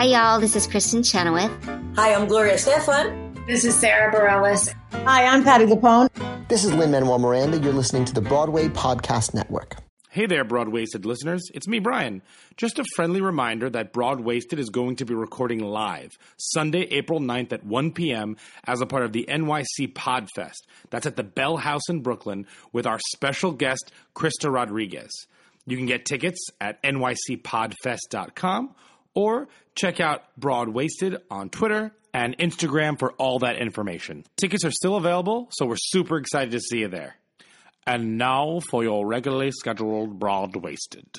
Hi, y'all. This is Kristen Chenoweth. Hi, I'm Gloria Estefan. This is Sarah Bareilles. Hi, I'm Patti LuPone. This is Lin-Manuel Miranda. You're listening to the Broadway Podcast Network. Hey there, Broadwasted listeners. It's me, Brian. Just a friendly reminder that Broadwasted is going to be recording live Sunday, April 9th at 1 p.m. as a part of the NYC Podfest. That's at the Bell House in Brooklyn with our special guest, Krista Rodriguez. You can get tickets at nycpodfest.com or check out Broadwasted on Twitter and Instagram for all that information. Tickets are still available, so we're super excited to see you there. And now for your regularly scheduled Broadwasted.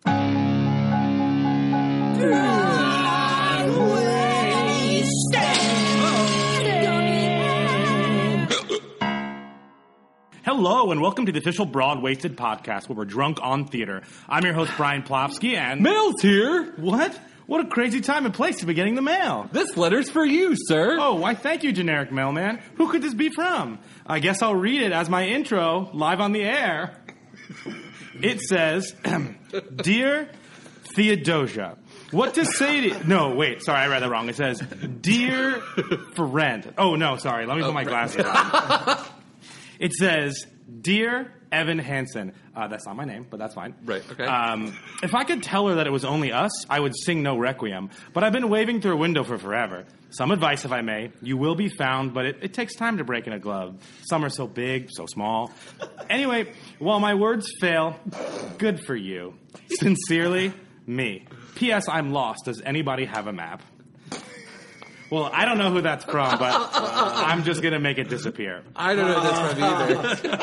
Hello, and welcome to the official Broadwasted podcast, where we're drunk on theater. I'm your host, Brian Plofsky, and... Mail's here! What? What a crazy time and place to be getting the mail. This letter's for you, sir. Oh, why thank you, generic mailman. Who could this be from? I guess I'll read it as my intro, live on the air. It says, Dear Theodosia, what to say to... No, wait, sorry, I read that wrong. It says, Dear friend. Oh, no, sorry, let me put my glasses on. It says, Dear Evan Hansen. That's not my name, but that's fine. Right, okay. If I could tell her that it was only us, I would sing no requiem. But I've been waving through a window for forever. Some advice, if I may. You will be found, but it takes time to break in a glove. Some are so big, so small. Anyway, while my words fail, good for you. Sincerely, me. P.S. I'm lost. Does anybody have a map? Well, I don't know who that's from, but I'm just going to make it disappear. I don't know who that's from either.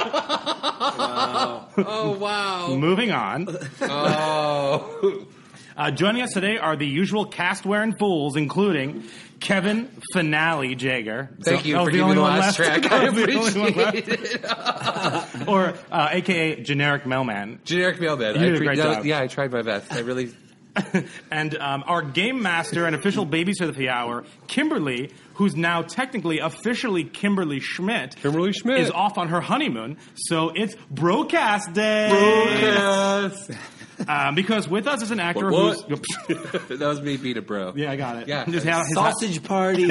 Wow. Oh, wow. Moving on. Oh. Joining us today are the usual cast-wearing fools, including Kevin Finale Jager. Thank you for giving the last track. I appreciate it. Or a.k.a. Generic Mailman. Generic Mailman. You did a great job. Yeah, I tried my best. I really... And our game master and official babysitter of the hour, Kimberly, who's now technically officially Kimberly Schmidt. Kimberly Schmidt. Is off on her honeymoon, so it's Broadcast Day. Broadcast. Because with us is an actor who's... who's... That was me being a bro. Yeah, I got it. Yeah. Sausage party.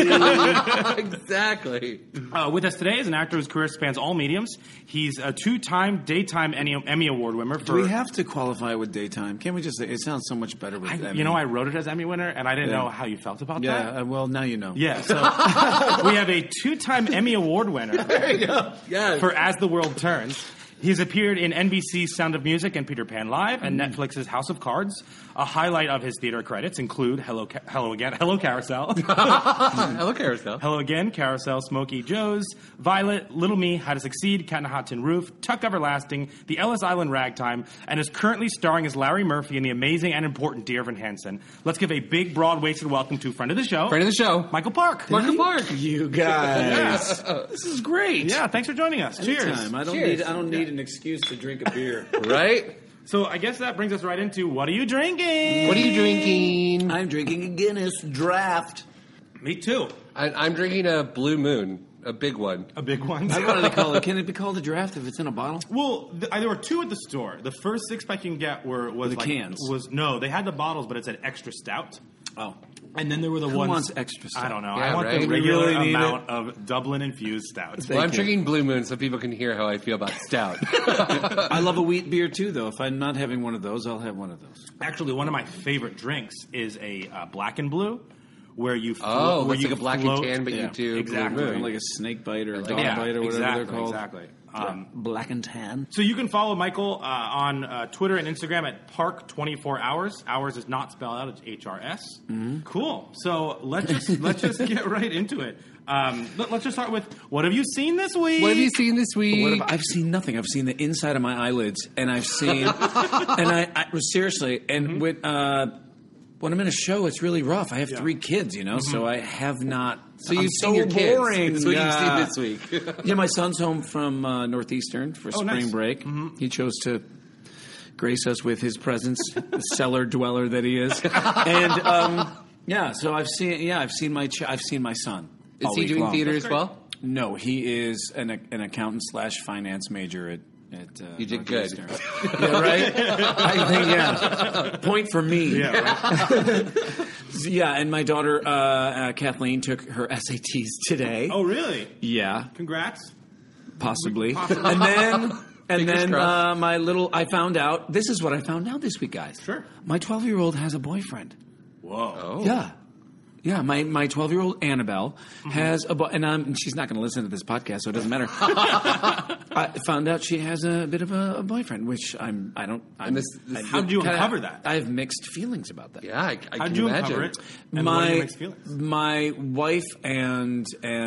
Exactly. With us today is an actor whose career spans all mediums. He's a two-time daytime Emmy Award winner. Do we have to qualify with daytime? Can't we just say it sounds so much better with Emmy? You know, I wrote it as Emmy winner, and I didn't know how you felt about that. Yeah, well, now you know. Yeah, so we have a two-time Emmy Award winner. There you go. Yes. For As the World Turns. He's appeared in NBC's Sound of Music and Peter Pan Live and Netflix's House of Cards. A highlight of his theater credits include Hello Again, Hello Carousel. Hello Carousel. Hello Again, Carousel, Smokey Joe's, Violet, Little Me, How to Succeed, Cat in a Hot Tin Roof, Tuck Everlasting, The Ellis Island Ragtime, and is currently starring as Larry Murphy in the amazing and important Dear Evan Hansen. Let's give a big, broad-waisted welcome to friend of the show. Friend of the show. Michael Park. Michael Park. You guys. Yeah. This is great. Yeah, thanks for joining us. Anytime. Cheers. I don't need an excuse to drink a beer. Right? So I guess that brings us right into what are you drinking? What are you drinking? I'm drinking a Guinness Draft. Me too. I'm drinking a Blue Moon, a big one. A big one. I wanted to call it. Can it be called a draft if it's in a bottle? Well, there were two at the store. The first six-pack you can get was the like, cans. No, they had the bottles, but it said extra stout. Oh. And then there were the Who ones... wants extra stout? I don't know. Yeah, I want right? the We regular really need amount of Dublin-infused stout. Well, I'm drinking Blue Moon so people can hear how I feel about stout. I love a wheat beer too, though. If I'm not having one of those, I'll have one of those. Actually, one of my favorite drinks is a black and blue, where you Oh, where it's you like a black float, and tan, but you do exactly. Blue Moon. Like a snake bite or a dog Yeah, bite or whatever exactly, they're called. Exactly. Black and tan. So you can follow Michael on Twitter and Instagram at Park24Hours. Hours is not spelled out; it's HRS. Mm-hmm. Cool. So let's just get right into it. Let's just start with what have you seen this week? What have you seen this week? I've seen nothing. I've seen the inside of my eyelids, and I've seen, and I seriously, and with when I'm in a show, it's really rough. I have 3 kids, so I have not. So you've seen your kids. boring. That's what you've seen this week. Yeah, my son's home from Northeastern for spring nice. break. Mm-hmm. He chose to grace us with his presence, the cellar dweller that he is. And so I've seen my son. Is he doing theater as well? No, he is an accountant / finance major at at You did good. Northeastern. Yeah, right? I think, yeah. Point for me. Yeah, right. Yeah, and my daughter, Kathleen, took her SATs today. Oh, really? Yeah, Congrats. possibly. And then... And Fingers then crossed. I found out, this is what I found out this week, guys. Sure. My 12-year-old has a boyfriend. Whoa. Oh. Yeah. Yeah, my 12-year-old Annabelle has and she's not going to listen to this podcast, so it doesn't matter. I found out she has a bit of a boyfriend, which how How'd you uncover that? I have mixed feelings about that. Yeah, I How'd can you imagine. uncover it? And what are your My mixed feelings? my wife and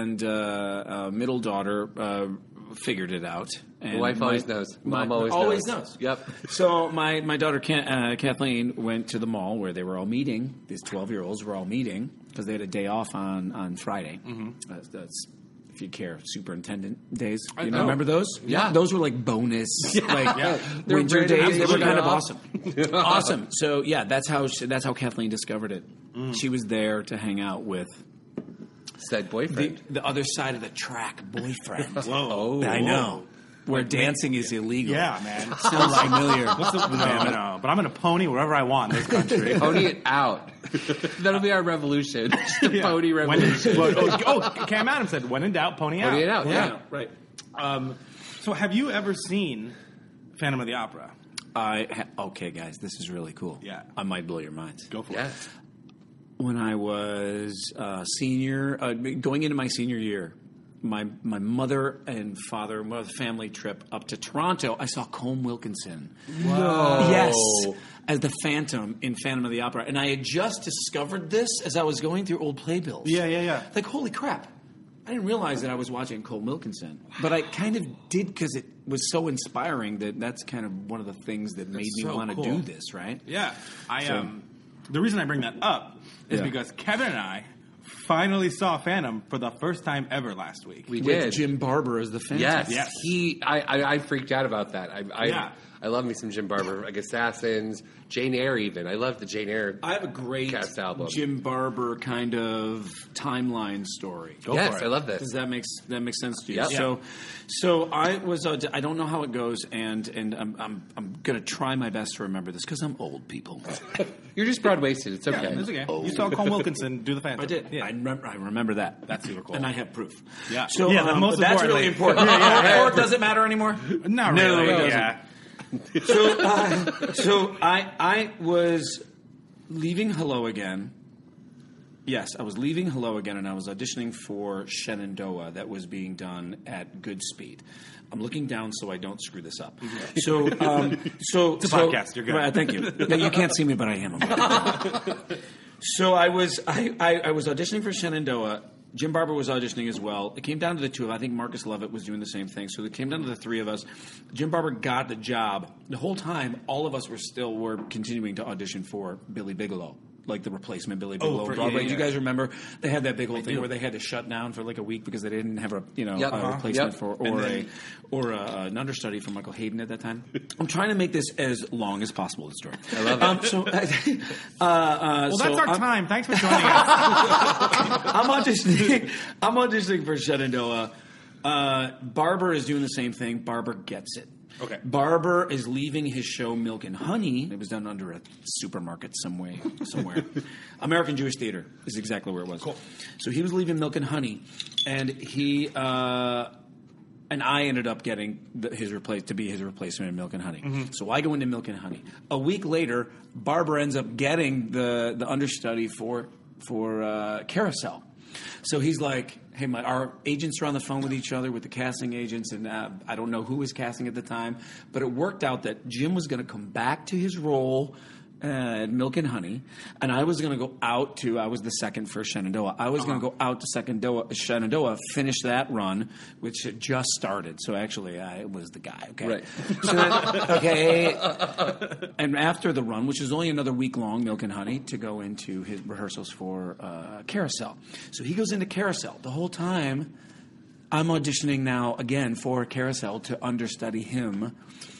middle daughter figured it out. And The wife always knows. Mom always knows. Yep. So my daughter Kathleen went to the mall where they were all meeting. These 12-year-olds were all meeting because they had a day off on Friday. Mm-hmm. That's if you care, superintendent days. You know. remember those? Yeah. Those were like bonus, Yeah. They're winter ready to days. They were shoot kind of off. awesome. Awesome. So yeah, that's how Kathleen discovered it. She was there to hang out with Said boyfriend. the other side of the track boyfriend. Whoa. I know. Where dancing is illegal. Yeah, man. Sounds familiar. No. But I'm going to pony wherever I want in this country. Pony it out. That'll be our revolution. Just the pony revolution. Cam Adams said, when in doubt, pony out. Pony it out, yeah. Right. So have you ever seen Phantom of the Opera? Okay, guys, this is really cool. Yeah. I might blow your minds. Go for Yeah. it. When I was going into my senior year, my mother and father went on a family trip up to Toronto. I saw Colm Wilkinson. Whoa. Yes, as the Phantom in Phantom of the Opera. And I had just discovered this as I was going through old playbills. Yeah. Like, holy crap. I didn't realize that I was watching Colm Wilkinson. But I kind of did because it was so inspiring that's kind of one of the things that made me so want to cool. do this, right? Yeah. So- The reason I bring that up is Yeah. because Kevin and I finally saw Phantom for the first time ever last week. We With did. Jim Barber as the Phantom. Yes. I freaked out about that. I love me some Jim Barber, like Assassins, Jane Eyre even. I love the Jane Eyre. I have a great Cast album. Jim Barber kind of timeline story. Yes, for it. I love this. Does that make sense to you? Yep. So I was I don't know how it goes, and I'm gonna try my best to remember this because I'm old, people. You're just broad-waisted. It's okay. It's okay. You saw Colm Wilkinson do the Phantom. I did. Yeah. I remember that. That's super cool. And I have proof. Yeah. So Yeah, the most but that's really importantly. important. Or does it matter anymore? Not No, really. it doesn't. Yeah. So I was leaving Hello Again. Yes, I was leaving Hello Again, and I was auditioning for Shenandoah that was being done at Goodspeed. I'm looking down so I don't screw this up. So, it's a podcast. You're good. Right, thank you. Yeah, you can't see me, but I am. So I was auditioning for Shenandoah. Jim Barber was auditioning as well. It came down to the two of us. I think Marcus Levitt was doing the same thing. So it came down to the three of us. Jim Barber got the job. The whole time, all of us were continuing to audition for Billy Bigelow. Like the replacement Billy Bigelow. for- Broadway. yeah, Do you yeah. guys remember? They had that big old thing where they had to shut down for like a week because they didn't have a replacement Yep. for And an understudy for Michael Hayden at that time. I'm trying to make this as long as possible. The story. I love it. Well, that's our time. Thanks for joining us. I'm auditioning for Shenandoah. Barber is doing the same thing. Barber gets it. Okay. Barber is leaving his show Milk and Honey. It was done under a supermarket somewhere. American Jewish Theater is exactly where it was. Cool. So he was leaving Milk and Honey, and he and I ended up getting his replacement in Milk and Honey. Mm-hmm. So I go into Milk and Honey. A week later, Barber ends up getting the understudy for Carousel. So he's like, hey, our agents are on the phone with each other, with the casting agents, and I don't know who was casting at the time, but it worked out that Jim was going to come back to his role at Milk and Honey, and I was going to go out to, I was the second for Shenandoah. I was going to go out to Shenandoah, finish that run, which had just started. So actually, I was the guy, okay? Right. So then, okay. And after the run, which was only another week long, Milk and Honey, to go into his rehearsals for Carousel. So he goes into Carousel. The whole time, I'm auditioning now again for Carousel to understudy him.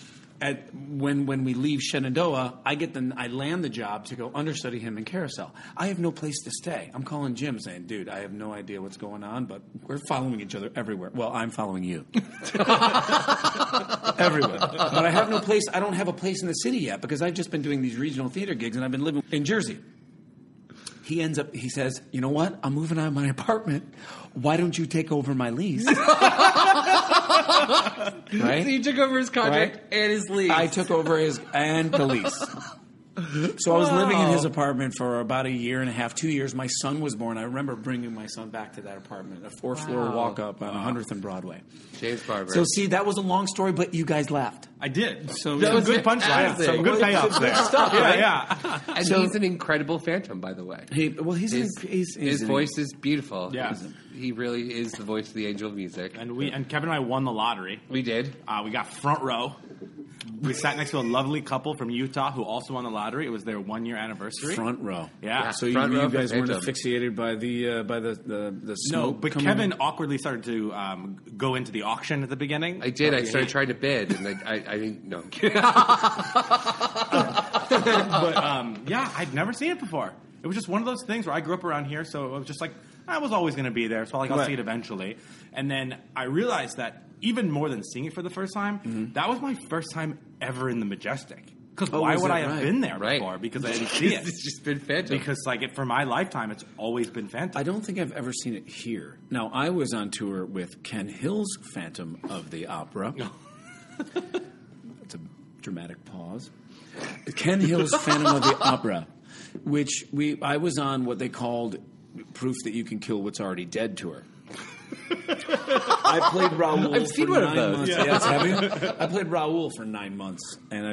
when we leave Shenandoah, I land the job to go understudy him in Carousel. I have no place to stay. I'm calling Jim saying, dude, I have no idea what's going on, but we're following each other everywhere. Well, I'm following you. Everywhere. But I have no place. I don't have a place in the city yet because I've just been doing these regional theater gigs and I've been living in Jersey. He says, you know what? I'm moving out of my apartment. Why don't you take over my lease? Right? So you took over his contract and his lease. I took over the lease. So I was living in his apartment for about 1.5 years, 2 years. My son was born. I remember bringing my son back to that apartment, a 4th-floor walk-up on 100th and Broadway. James Barber. So see, that was a long story, but you guys lauged. I did. So that was a good punchline. Some good payoffs there. Stuff, right? Yeah. And he's an incredible Phantom, by the way. His voice is beautiful. Yeah. He really is the voice of the angel of music. And Kevin and I won the lottery. We did. We got front row. We sat next to a lovely couple from Utah who also won the lottery. It was their 1-year anniversary. Front row. Yeah. So you guys weren't asphyxiated by the smoke? No, but Kevin awkwardly started to go into the auction at the beginning. I did. I started trying to bid, and I didn't know. But I'd never seen it before. It was just one of those things where I grew up around here, so it was just like I was always going to be there. So I'll see it eventually. And then I realized that even more than seeing it for the first time, that was my first time ever in the Majestic. Because why would I have been there before? Because I didn't see it. It's just been Phantom. Because for my lifetime, it's always been Phantom. I don't think I've ever seen it here. Now, I was on tour with Ken Hill's Phantom of the Opera. It's a dramatic pause. Ken Hill's Phantom of the Opera, which I was on what they called Proof That You Can Kill What's Already Dead tour. I played Raoul I've seen for one of 9 those. months. Yeah. Yes, have you? I played Raoul for 9 months, and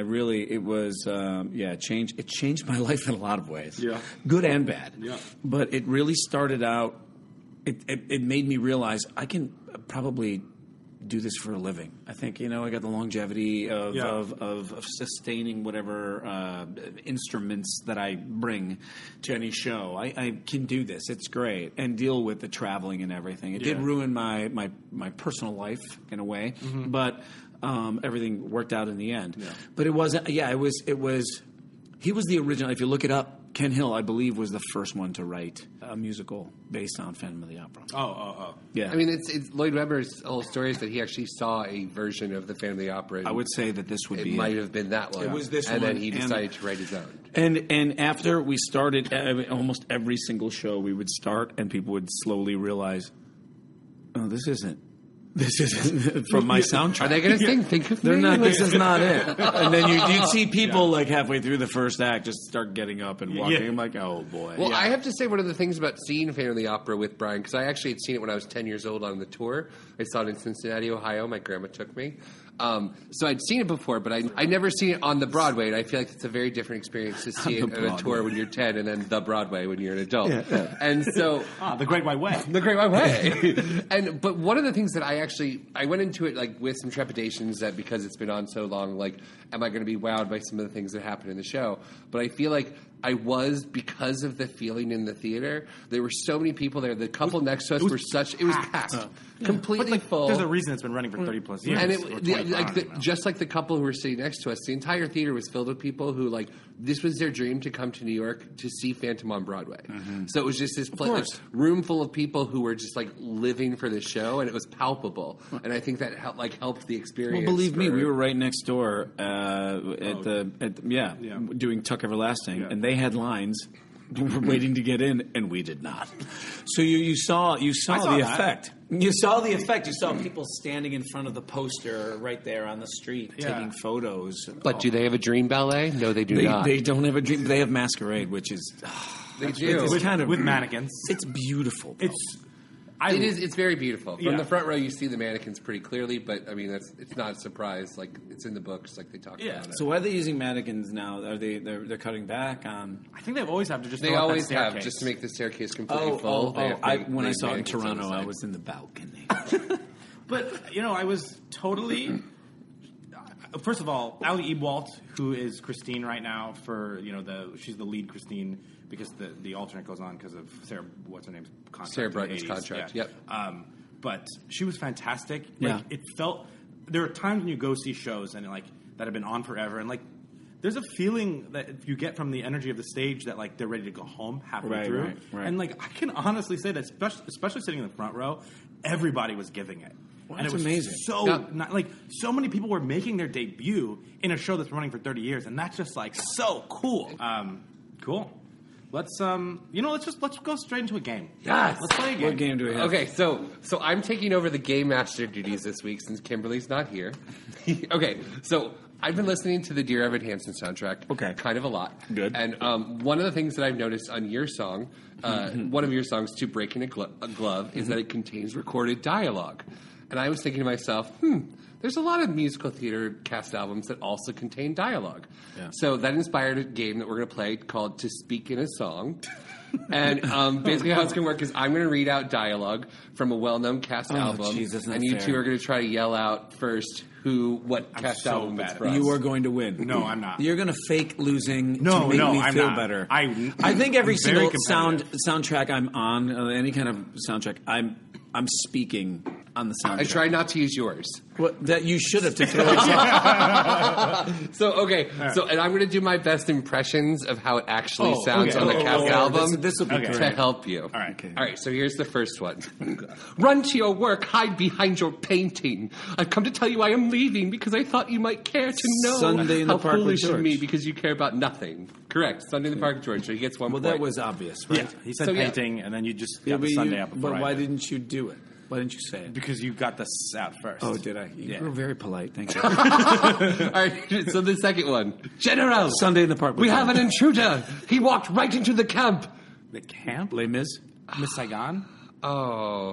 it changed my life in a lot of ways. Yeah. Good and bad. Yeah. But it really started out. It made me realize I can probably do this for a living. I think, I got the longevity of sustaining whatever instruments that I bring to any show. I can do this. It's great. And deal with the traveling and everything. It did ruin my personal life in a way, but everything worked out in the end. Yeah. But it wasn't, he was the original. If you look it up, Ken Hill, I believe, was the first one to write a musical based on Phantom of the Opera. Oh. Yeah. I mean, it's Lloyd Webber's whole story is that he actually saw a version of the Phantom of the Opera. I would say that this would be it. Might have been that one. It was this and one. And then he decided to write his own. And after we started, almost every single show we would start, and people would slowly realize, oh, this isn't from my soundtrack. Are they going to sing Think of They're Me? not. This is not it. And then you'd see people halfway through the first act just start getting up and walking. I'm like, oh boy. Well, I have to say one of the things about seeing Phantom of the Opera with Brian, because I actually had seen it when I was 10 years old on the tour. I saw it in Cincinnati, Ohio. My grandma took me. So I'd seen it before, but I'd never seen it on the Broadway, and I feel like it's a very different experience to see it on a tour when you're 10 and then the Broadway when you're an adult. Yeah. And so... the Great White Way. The Great White Way. But one of the things that I went into it with some trepidations that because it's been on so long, am I going to be wowed by some of the things that happen in the show? But I feel like I was because of the feeling in the theater. There were so many people there. The couple next to us were such... It was packed. Completely full. There's a reason it's been running for 30 plus years. And just like the couple who were sitting next to us, the entire theater was filled with people who, this was their dream to come to New York to see Phantom on Broadway. Mm-hmm. So it was just this room full of people who were just, living for the show, and it was palpable. And I think that helped the experience. Well, believe me, we were right next door doing Tuck Everlasting, and they had lines. We were waiting to get in, and we did not. So you saw the effect. You saw the effect. You saw people standing in front of the poster right there on the street taking photos. But do they have a dream ballet? No, they do not. They don't have a dream. They have Masquerade, which is they do. It's kind of with mannequins. It's beautiful. Though. It's very beautiful. From the front row, you see the mannequins pretty clearly, but I mean, it's not a surprise. It's in the books, they talk about it. So why are they using mannequins now? Are they're cutting back on? I think they've always have to just. They always have just to make the staircase completely full. When I saw it in Toronto, I was in the balcony. But I was totally. First of all, Ali Ewoldt, who is Christine right now she's the lead Christine. Because the alternate goes on because of Sarah, what's her name's contract? Sarah Brightman's contract, yep. But she was fantastic. Yeah. It felt... There are times when you go see shows and that have been on forever, and like there's a feeling that you get from the energy of the stage that like they're ready to go home halfway through. Right. And like I can honestly say that, especially sitting in the front row, everybody was giving it. Well, and it that's was amazing. So like so many people were making their debut in a show that's running for 30 years, and that's just like so cool. Cool. Let's let's go straight into a game. Yes. Let's play a game. What game do we have? Okay, so I'm taking over the game master duties this week since Kimberly's not here. Okay, so I've been listening to the Dear Evan Hansen soundtrack kind of a lot. Good. And one of the things that I've noticed on your song, one of your songs, To Breaking a Glove, is that it contains recorded dialogue. And I was thinking to myself, there's a lot of musical theater cast albums that also contain dialogue. Yeah. So that inspired a game that we're going to play called To Speak in a Song. And basically how it's going to work is I'm going to read out dialogue from a well-known cast album. Geez, that's not and you fair. two are going to try to yell out first what cast so album bad it's at from. You are going to win. No, I'm not. You're going to fake losing No, to make no, me I'm feel not. better. I think every I'm very single competitive. soundtrack I'm on, any kind of soundtrack, I'm speaking on the soundtrack. I try not to use yours. Well, that you should have to throw it out. So, okay. So, and I'm going to do my best impressions of how it actually sounds on the cast album This will be Okay. great. to help you. All right. All right, so here's the first one. Run to your work, hide behind your painting. I've come to tell you I am leaving because I thought you might care to know Sunday in the how Park with foolish of me George. because you care about nothing. Correct. Sunday in the Park with George. So he gets 1 Well, point. that was obvious, right? Yeah, he said So, yeah. painting, and then you just Yeah, got the but Sunday up before but I why did. didn't you do it? Why didn't you say it? Because you got this out first. Oh, did I? You were very polite. Thank you. All right, so the second one. General! Sunday in the Park with We have George. an intruder. He walked right into the camp. The camp? Les Mis? Miss Saigon? Oh,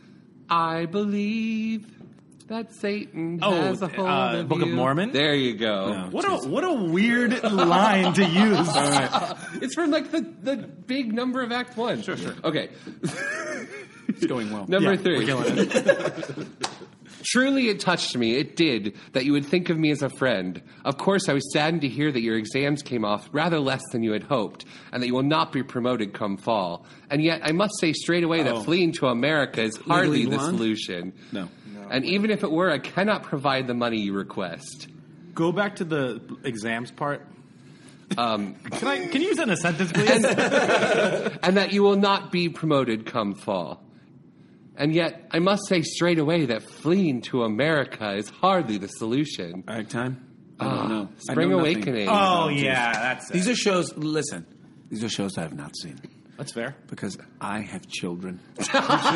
I believe that Satan has a hold of Book of you. Mormon? There you go. No. What a weird line to use. It's from like the big number of Act 1. Sure. Okay. It's going well. Number Yeah, 3. we're killing it. Truly it touched me, it did, that you would think of me as a friend. Of course, I was saddened to hear that your exams came off rather less than you had hoped, and that you will not be promoted come fall. And yet, I must say straight away that fleeing to America is hardly Legally the Blonde? solution. No. And even if it were, I cannot provide the money you request. Go back to the exams part. Can you use that in a sentence, please? And that you will not be promoted come fall. And yet, I must say straight away that fleeing to America is hardly the solution. Ragtime? I don't know. I Spring know nothing. Awakening. Oh, yeah, that's it. These are shows, listen, these are shows I have not seen. That's fair. Because I have children. You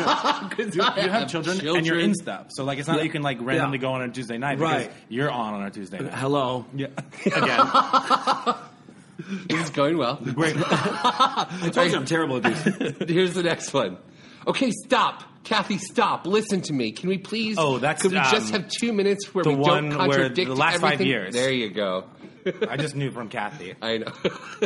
have children, and you're in stuff. So, like, it's not like you can, like, randomly go on a Tuesday night because Right. you're on a Tuesday night. Hello. Yeah. Again. This is going well. Great. I told you I'm terrible at these. Here's the next one. Okay, stop. Kathy, stop. Listen to me. Can we please... Oh, that's, Could we just have 2 minutes where the we one don't where contradict the last 5 everything? years. There you go. I just knew from Kathy. I know.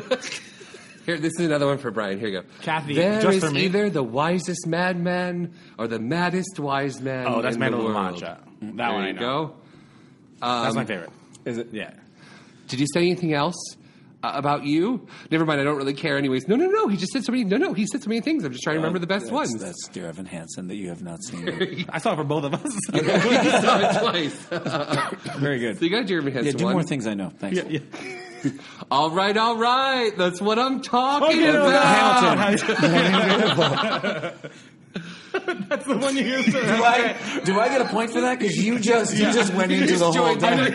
Here, this is another one for Brian. Here you go. Kathy, there just is for me? either the wisest madman or the maddest wise man Oh, that's in Man the of La world. Mancha. That There one I you know. go. That's my favorite. Is it? Yeah. Did you say anything else about you? Never mind. I don't really care anyways. No. He just said so many. No. He said so many things. I'm just trying to remember the best ones. That's Dear Evan Hansen that you have not seen. I saw it for both of us. You saw it twice. Very good. So you got Jeremy Henson Yeah, do one. more things I know. Thanks. All right. That's what I'm talking Okay, about. That's the one you used. Do I get a point for that? Because you just went into the whole thing.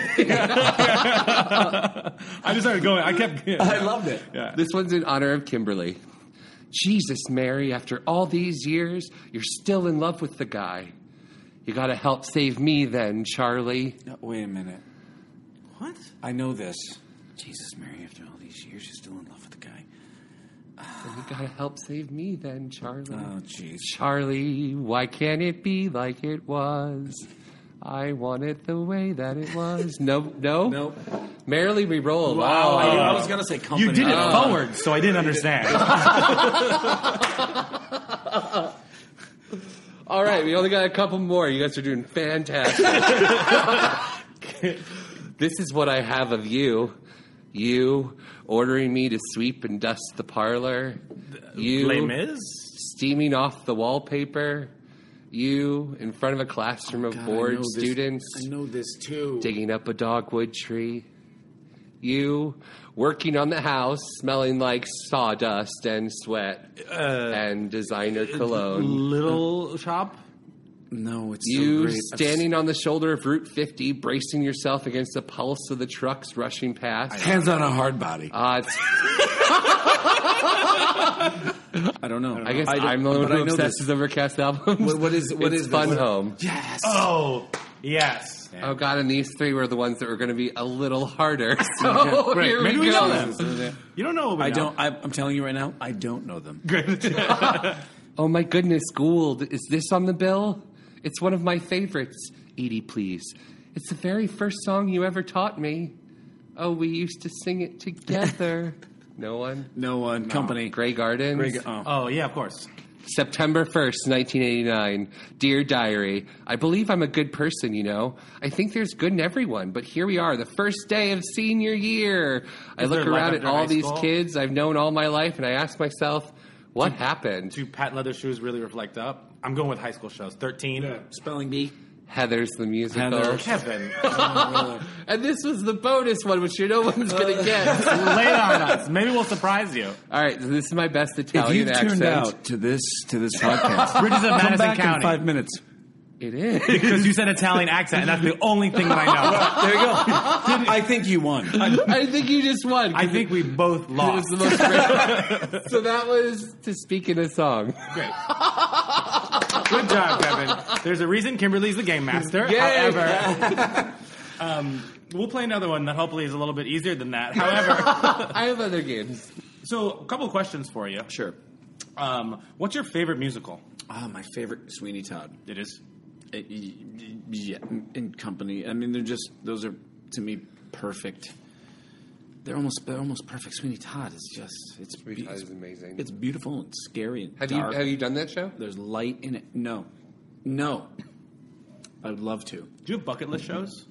I just started going. I kept. I loved it. Yeah. This one's in honor of Kimberly. Jesus, Mary, after all these years, you're still in love with the guy. You got to help save me then, Charlie. No, wait a minute. What? I know this. Jesus, Mary, after all these years, you're still in love with the guy. You got to help save me then, Charlie. Oh, jeez. Charlie, why can't it be like it was? I want it the way that it was. No? Nope. Merrily we roll. Wow. Wow. I was going to say company. You did it forward, so I didn't understand. All right, we only got a couple more. You guys are doing fantastic. This is what I have of you. You ordering me to sweep and dust the parlor. You Les Mis? steaming off the wallpaper. You in front of a classroom of bored students. I know this too. Digging up a dogwood tree. You working on the house, smelling like sawdust and sweat and designer cologne. Little Shop? No, it's You so great. standing on the shoulder of Route 50, bracing yourself against the pulse of the trucks rushing past. Hands on a hard body. It's I don't know. I guess I'm the one who obsesses over cast albums. What is Fun this? Home. Yes. Oh, yes. Oh god, and these three were the ones that were going to be a little harder. So Great. here Maybe we we go. know them. You don't know what we I know. don't. I'm telling you right now, I don't know them. Oh my goodness, Gould, is this on the bill? It's one of my favorites. Edie, please. It's the very first song you ever taught me. Oh, we used to sing it together. No one? No one. Company. Grey Gardens? Oh, yeah, of course. September 1st, 1989. Dear Diary, I believe I'm a good person, you know. I think there's good in everyone, but here we are, the first day of senior year. I look there life around at after all high these school? kids I've known all my life, and I ask myself, what happened? Do Pat Leather Shoes really reflect up? I'm going with high school shows. 13. Spelling bee. Heather's the musical. Heather. Kevin. And this was the bonus one, which no one's going to get. Lay it on us. Maybe we'll surprise you. All right, this is my best If Italian you've accent. tuned out to this podcast, Bridges of come Madison back County. in 5 minutes. It is. Because you said Italian accent, and that's the only thing that I know. There you go. I think you won. I think you just won. I think we both It was lost. the most great. So that was To Speak in a Song. Great. Good job, Kevin. There's a reason Kimberly's the game master. Yay. However, we'll play another one that hopefully is a little bit easier than that. However, I have other games. so a couple of questions for you. Sure. What's your favorite musical? My favorite, Sweeney Todd. It is. Yeah, in Company. I mean, those are to me perfect. They're almost perfect. Sweeney Todd is just Sweeney Todd is amazing. It's beautiful and scary and Have dark. you done that show? There's light in it. No. I would love to. Do you have bucket list shows?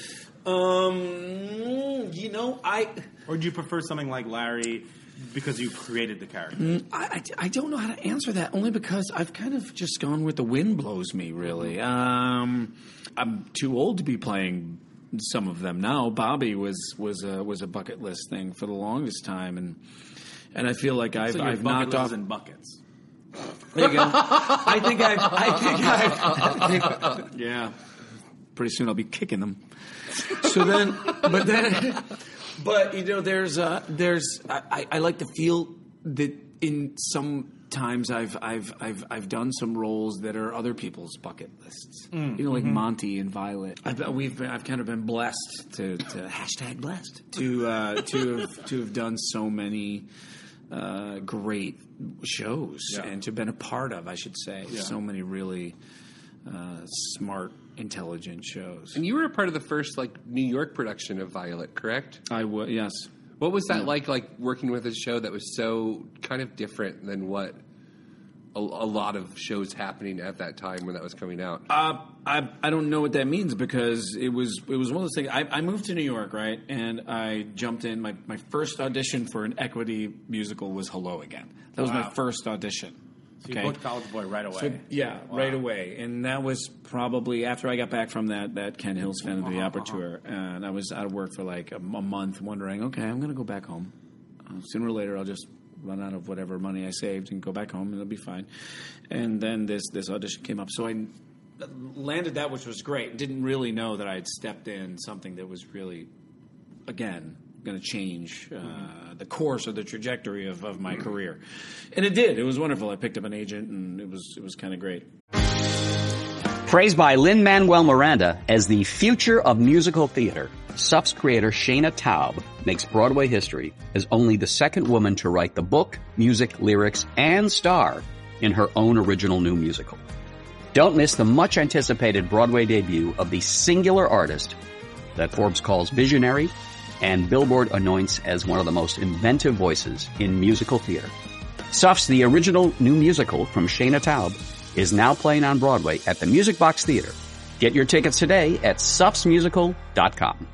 Or do you prefer something like Larry because you created the character? I don't know how to answer that, only because I've kind of just gone with the wind blows me, really. I'm too old to be playing some of them now. Bobby was a bucket list thing for the longest time, and I feel like I've knocked off in buckets. There you go. I think yeah. Pretty soon I'll be kicking them. So then, but you know, there's I like to feel that in some times I've done some roles that are other people's bucket lists. You know, like Monty and Violet. I've kind of been blessed to hashtag blessed to have done so many great shows and to have been a part of, I should say, so many really smart, intelligent shows. And you were a part of the first New York production of Violet, correct? Yes. What was that like working with a show that was so kind of different than what a lot of shows happening at that time when that was coming out? I don't know what that means, because it was one of those things. I moved to New York, right, and I jumped in. My first audition for an equity musical was Hello Again. That was my first audition. So you booked College Boy right away. So, right away, and that was probably after I got back from that Ken Hills Fan of the Opera tour, and I was out of work for like a month, wondering, okay, I'm going to go back home. Sooner or later, I'll just run out of whatever money I saved and go back home, and it'll be fine. And then this audition came up, so I landed that, which was great. Didn't really know that I had stepped in something that was really, again, going to change the course or the trajectory of my career. And it did. It was wonderful. I picked up an agent, and it was kind of great. Praised by Lin-Manuel Miranda as the future of musical theater, SUP's creator Shayna Taub makes Broadway history as only the second woman to write the book, music, lyrics, and star in her own original new musical. Don't miss the much-anticipated Broadway debut of the singular artist that Forbes calls visionary and Billboard anoints as one of the most inventive voices in musical theater. SUP's The Original New Musical from Shayna Taub is now playing on Broadway at the Music Box Theater. Get your tickets today at supsmusical.com.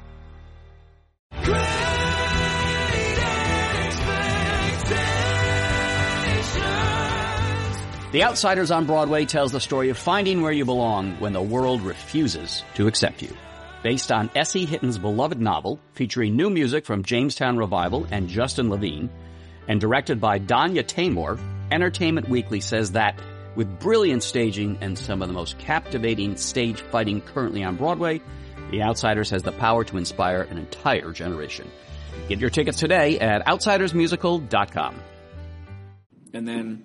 The Outsiders on Broadway tells the story of finding where you belong when the world refuses to accept you. Based on S.E. Hitton's beloved novel, featuring new music from Jamestown Revival and Justin Levine, and directed by Danya Taymor, Entertainment Weekly says that with brilliant staging and some of the most captivating stage fighting currently on Broadway, The Outsiders has the power to inspire an entire generation. Get your tickets today at outsidersmusical.com. And then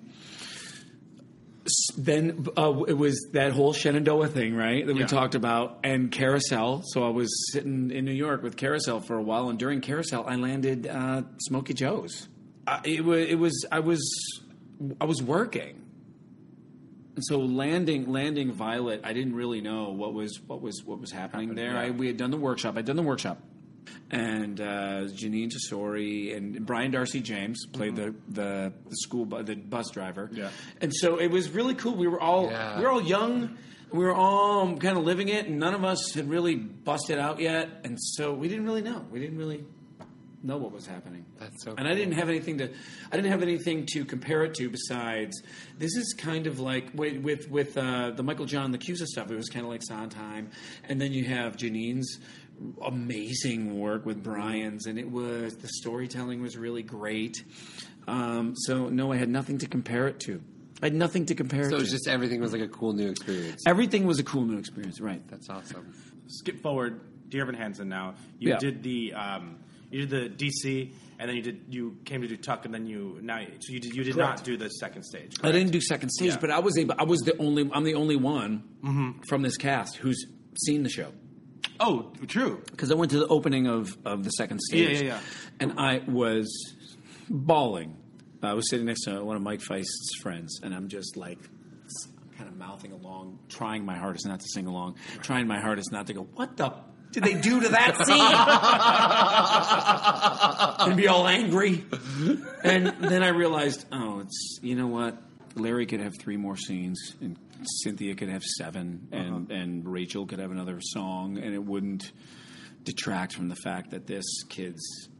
it was that whole Shenandoah thing, right, that we talked about, and Carousel. So I was sitting in New York with Carousel for a while, and during Carousel, I landed Smokey Joe's. I was working, and so landing Violet, I didn't really know what was happening there. Yeah. We had done the workshop. And Janine Tesori and Brian Darcy James played the bus driver. Yeah. And so it was really cool. We were all young. We were all kind of living it, and none of us had really busted out yet. And so we didn't really know. We didn't really know what was happening. That's so cool. And I didn't have anything to compare it to besides this is kind of like with the Michael John LaCusa stuff. It was kind of like Sondheim, and then you have Janine's amazing work with Brian's, and the storytelling was really great. So no, I had nothing to compare it to. So it was just everything was like a cool new experience. Everything was a cool new experience, right? That's awesome. Skip forward, Dear Evan Hansen. Now you did the DC, and then you came to do Tuck, and then you did not do the second stage. Correct? I didn't do second stage, but I'm the only one from this cast who's seen the show. Oh, true. Because I went to the opening of the second stage. Yeah. And I was bawling. I was sitting next to one of Mike Feist's friends, and I'm just like kind of mouthing along, trying my hardest not to sing along, trying my hardest not to go, what the did they do to that scene? And be all angry. And then I realized, you know what? Larry could have 3 more scenes, and Cynthia could have 7, and Rachel could have another song, and it wouldn't detract from the fact that this kid's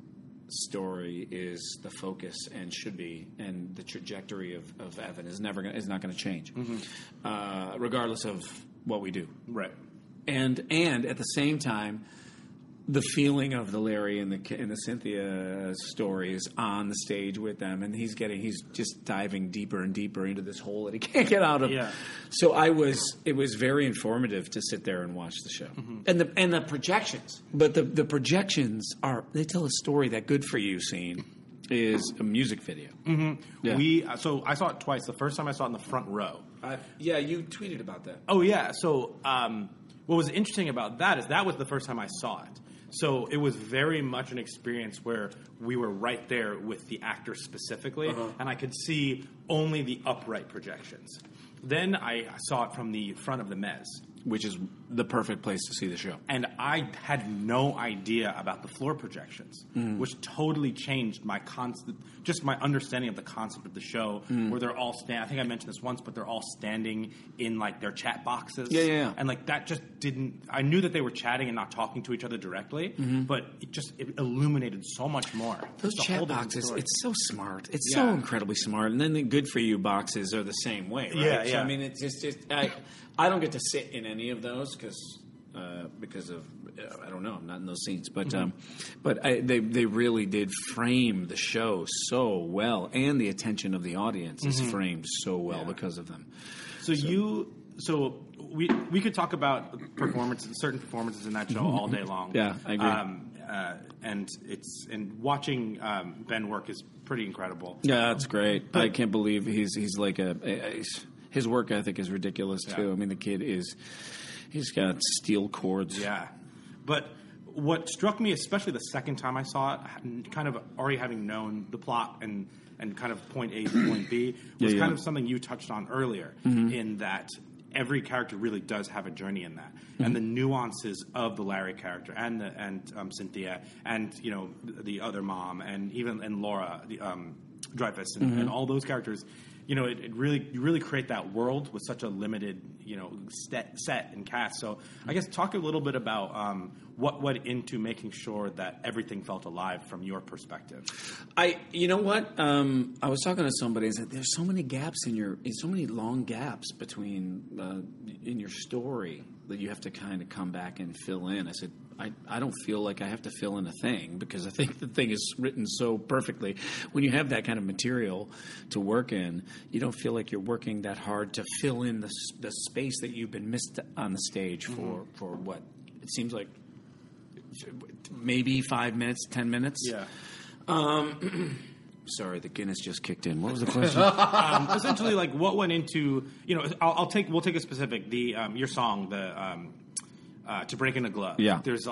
story is the focus and should be, and the trajectory of Evan is not going to change, regardless of what we do. Right. And at the same time, the feeling of the Larry and the Cynthia stories on the stage with them, and he's just diving deeper and deeper into this hole that he can't get out of. Yeah. So it was very informative to sit there and watch the show, and the projections. But the projections they tell a story. That Good For You scene is a music video. Yeah. So I saw it twice. The first time I saw it in the front row. You tweeted about that. Oh yeah. So what was interesting about that is that was the first time I saw it. So it was very much an experience where we were right there with the actor specifically, and I could see only the upright projections. Then I saw it from the front of the Mez, which is the perfect place to see the show. And I had no idea about the floor projections, which totally changed my just my understanding of the concept of the show, where they're all I think I mentioned this once, but they're all standing in like their chat boxes. Yeah. And like that just didn't. I knew that they were chatting and not talking to each other directly, but it illuminated so much more. Those chat boxes, it's so smart. It's so incredibly smart. And then the Good For You boxes are the same way, right? Yeah. So, I mean, it's just I don't get to sit in any of those because of I don't know, I'm not in those scenes, but they really did frame the show so well, and the attention of the audience is framed so well because of them. So we could talk about certain performances in that show all day long. Yeah, I agree. And watching Ben work is pretty incredible. Yeah, that's great. I can't believe he's like his work ethic is ridiculous too. I mean, the kid he's got steel cords. Yeah. But what struck me, especially the second time I saw it, kind of already having known the plot and kind of point A to point B, was kind of something you touched on earlier, in that every character really does have a journey in that, and the nuances of the Larry character and Cynthia and the other mom and Laura Dreyfus and all those characters. you know, you really create that world with such a limited, you know, set and cast. So I guess talk a little bit about what went into making sure that everything felt alive from your perspective. You know what? I was talking to somebody and said, there's so many gaps so many long gaps between in your story that you have to kind of come back and fill in. I said, I don't feel like I have to fill in a thing because I think the thing is written so perfectly. When you have that kind of material to work in, you don't feel like you're working that hard to fill in the space that you've been missed on the stage for what it seems like maybe 5 minutes, 10 minutes. Yeah. Sorry, the Guinness just kicked in. What was the question? Essentially, like what went into, you know, we'll take a specific, your song, To Break in a Glove. Yeah. There's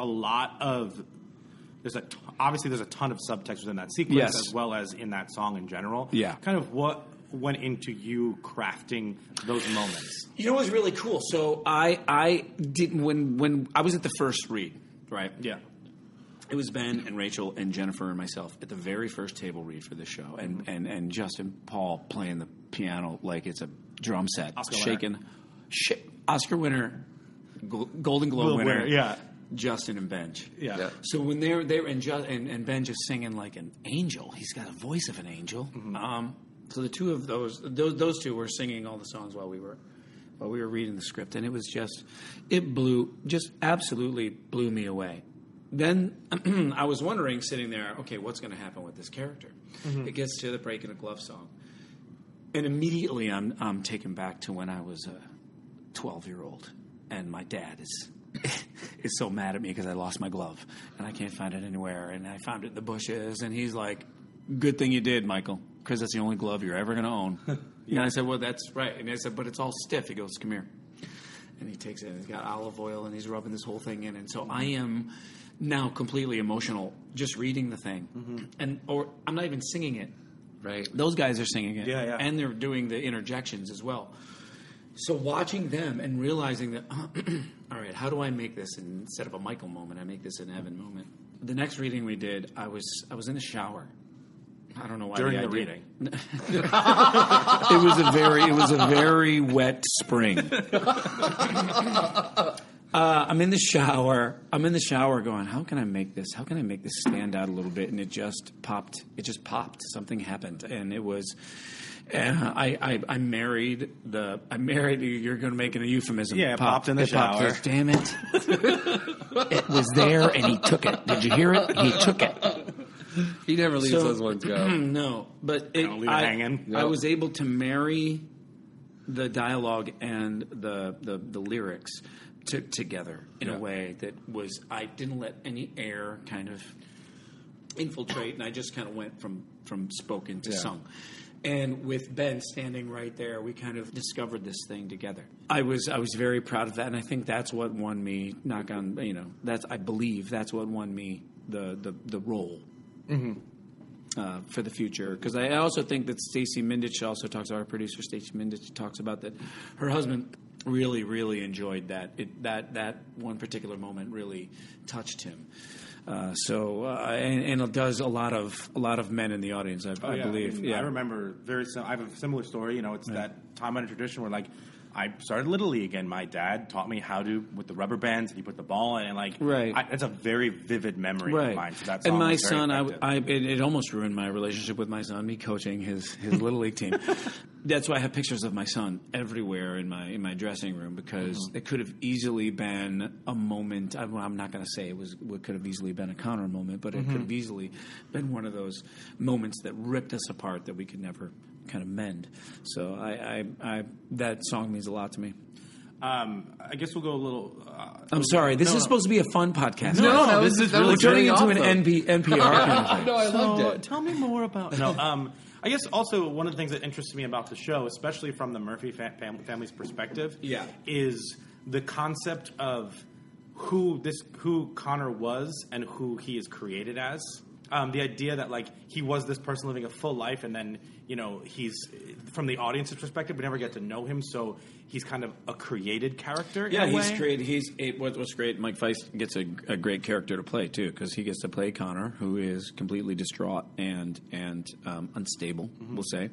obviously there's a ton of subtext within that sequence, Yes. as well as in that song in general. Yeah. Kind of what went into you crafting those moments? You know, it was really cool. So I didn't when I was at the first read, right? Yeah. It was Ben and Rachel and Jennifer and myself at the very first table read for this show, and Justin Paul playing the piano like it's a drum set, Oscar shaking, Oscar winner, Golden Globe winner, yeah. Justin and Benj. Yeah. So when they're and Ben just singing like an angel, he's got a voice of an angel. So the two of those two were singing all the songs while we were reading the script, and it was absolutely blew me away. Then I was wondering, sitting there, okay, what's going to happen with this character? It gets to the Break in a Glove song, and immediately I'm taken back to when I was a 12-year-old, and my dad is so mad at me because I lost my glove and I can't find it anywhere, and I found it in the bushes, and he's like, "Good thing you did, Michael, because that's the only glove you're ever going to own." And I said, "Well, that's right." And I said, "But it's all stiff." He goes, "Come here," and he takes it, and he's got olive oil, and he's rubbing this whole thing in, and so I am now completely emotional just reading the thing, or I'm not even singing it. Right. Those guys are singing it, Yeah. and they're doing the interjections as well. So watching them and realizing that, all right, how do I make this instead of a Michael moment? I make this an Evan moment. The next reading we did, I was in the shower. I don't know why. During the idea. reading. It was a very wet spring. I'm in the shower going, how can I make this stand out a little bit? And it just popped. Something happened. And it was, I married, you're going to make it a euphemism. Yeah, it popped in the shower. Popped. Damn it. It was there and he took it. Did you hear it? He took it. He never leaves those ones go. No, but Don't leave it hanging. I was able to marry the dialogue and the lyrics together in a way that was, I didn't let any air kind of infiltrate, and I just kind of went from spoken to sung. And with Ben standing right there, we kind of discovered this thing together. I was very proud of that, and I think that's what won me. I believe that's what won me the role. For the future, because I also think that Stacey Mindich also talks about, our producer Stacey Mindich talks about that her husband really, really enjoyed that one particular moment really touched him. And it does a lot of men in the audience, I believe. I remember I have a similar story. You know, it's that time-honored tradition where, like, I started Little League, and my dad taught me how to, with the rubber bands, and he put the ball in, and, like, it's a very vivid memory of mine. So that song, and my was very son, effective. it almost ruined my relationship with my son, me coaching his Little League team. That's why I have pictures of my son everywhere in my dressing room, because it could have easily been a moment. I'm not going to say it could have easily been a Connor moment, but it could have easily been one of those moments that ripped us apart that we could never kind of mend. So I that song means a lot to me. I guess we'll go a little. I'm sorry. This is supposed to be a fun podcast. No, this is that really was turning really into an NPR kind of thing. No, I loved it. Tell me more about. I guess also one of the things that interests me about the show, especially from the Murphy family's perspective, is the concept of who Connor was and who he is created as. The idea that, like, he was this person living a full life, and then, you know, he's, from the audience's perspective, we never get to know him, so he's kind of a created character. Yeah, in a way. he's created. What's great, Mike Feist gets a great character to play too, because he gets to play Connor, who is completely distraught and unstable, we'll say.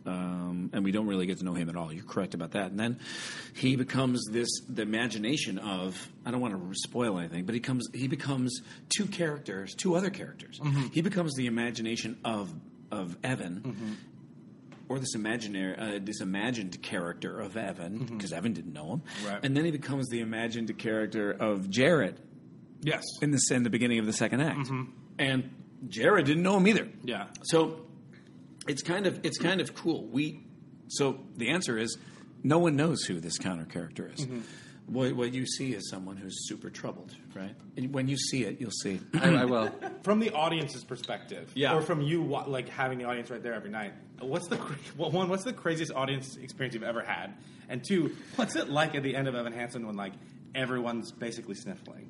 and we don't really get to know him at all. You're correct about that. And then he becomes the imagination of, I don't want to spoil anything, but he becomes two other characters. Mm-hmm. He becomes the imagination of Evan, or this imagined character of Evan, because Evan didn't know him. Right. And then he becomes the imagined character of Jared. Yes. In the beginning of the second act, and Jared didn't know him either. Yeah. So it's kind of cool. So the answer is no one knows who this counter character is. What you see is someone who's super troubled, right? And when you see it, you'll see. I will. From the audience's perspective, Yeah. or from you, like having the audience right there every night. What's the craziest audience experience you've ever had? And two, what's it like at the end of Evan Hansen when like everyone's basically sniffling?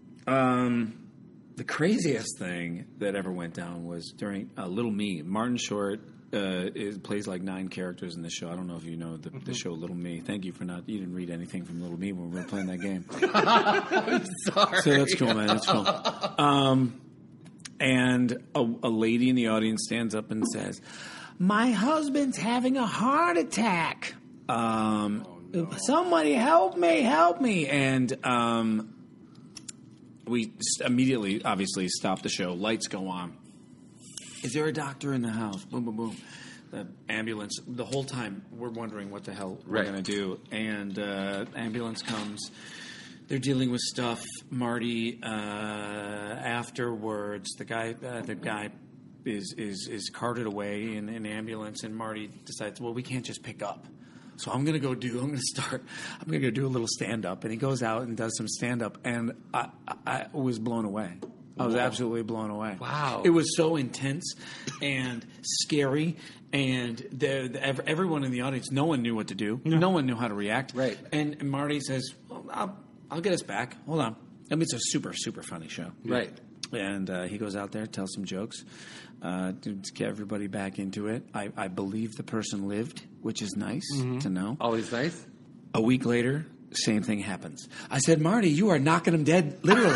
The craziest thing that ever went down was during Little Me. Martin Short plays like 9 characters in the show. I don't know if you know the show Little Me. Thank you you didn't read anything from Little Me when we were playing that game. I'm sorry. So that's cool, man. That's cool. And a lady in the audience stands up and says, "My husband's having a heart attack. Somebody help me. And we immediately, obviously, stop the show. Lights go on. Is there a doctor in the house? Boom, boom, boom. The ambulance. The whole time, we're wondering what the hell we're going to do. And ambulance comes. They're dealing with stuff. Marty, afterwards, the guy is carted away in an ambulance, and Marty decides, well, we can't just pick up. So I'm going to go do a little stand-up. And he goes out and does some stand-up, and I was blown away. I was absolutely blown away. Wow. It was so intense and scary, and everyone in the audience, no one knew what to do. No one knew how to react. Right. And Marty says, well, I'll get us back. Hold on. I mean, it's a super, super funny show. Right. And he goes out there, tells some jokes to get everybody back into it. I believe the person lived, which is nice to know. Always nice. A week later, same thing happens. I said, Marty, you are knocking him dead, literally.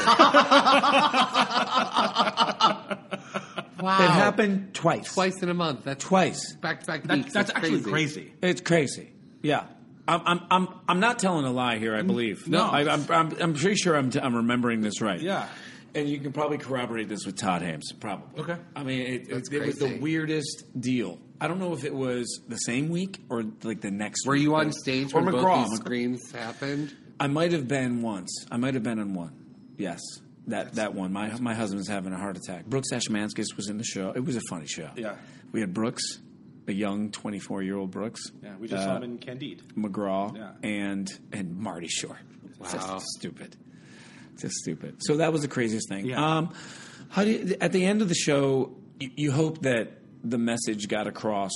Wow. It happened twice. Twice in a month. That's Twice. back-to-back weeks. That's actually crazy. It's crazy. Yeah. I'm not telling a lie here, I believe. No. I'm pretty sure I'm remembering this right. Yeah. And you can probably corroborate this with Todd Hames, probably. Okay. I mean, it was the crazy. weirdest deal. I don't know if it was the same week or like the next Were week. you on stage or when McGraw. both these screams happened? I might have been once. I might have been on one. Yes. That one. My husband's having a heart attack. Brooks Ashmanskas was in the show. It was a funny show. Yeah. We had Brooks, a young 24-year-old Brooks. Yeah, we just saw him in Candide. McGraw, Yeah. and Marty Short. Wow. Just stupid. Just stupid. So that was the craziest thing. Yeah. At the end of the show, you hope that the message got across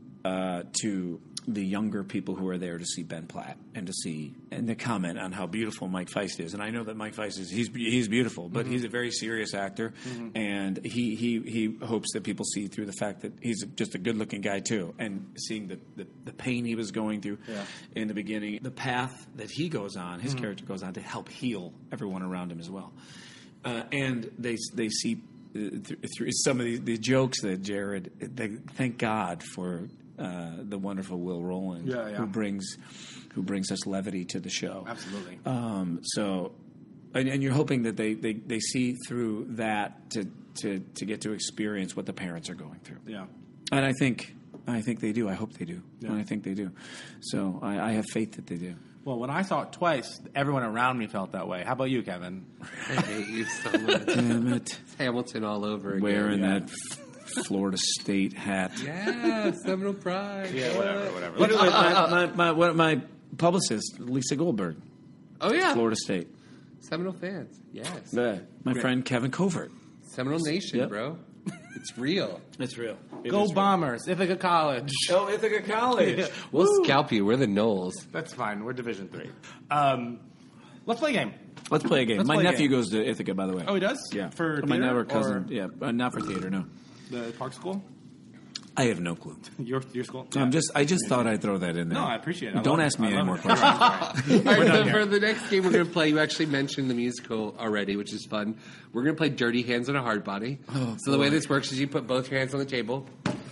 to the younger people who are there to see Ben Platt and to comment on how beautiful Mike Feist is. And I know that Mike Feist he's beautiful, but he's a very serious actor, and he hopes that people see through the fact that he's just a good-looking guy too, and seeing the pain he was going through in the beginning, the path that he goes on, his character goes on to help heal everyone around him as well, and they see through some of the jokes that Jared. Thank God for. The wonderful Will Rowland, who brings us levity to the show. Absolutely. So, and you're hoping that they see through that to get to experience what the parents are going through. Yeah. And I think they do. I hope they do. Yeah. And I think they do. So I have faith that they do. Well, when I saw it twice, everyone around me felt that way. How about you, Kevin? I hate you so much. Damn it! It's Hamilton all over again. Wearing that Florida State hat. Yeah, Seminole Pride. Yeah, whatever. My publicist, Lisa Goldberg. Oh, yeah. Florida State. Seminole fans. Yes. Yeah. My friend Kevin Covert. Seminole Nation, bro. It's real. It's real. Go Bombers, Ithaca College. Oh, Ithaca College. We'll scalp you. We're the Knowles. That's fine. We're Division III. Let's play a game. Let's play a game. Let's My play a nephew game. goes to Ithaca, by the way. Oh, he does? Yeah. For my theater, nether cousin. or- Yeah, not for theater. No. The Park School? I have no clue. Your school? I just thought I'd throw that in there. No, I appreciate it. Don't ask me any more questions. All right, so for the next game we're going to play, you actually mentioned the musical already, which is fun. We're going to play Dirty Hands on a Hard Body. So the way this works is you put both your hands on the table,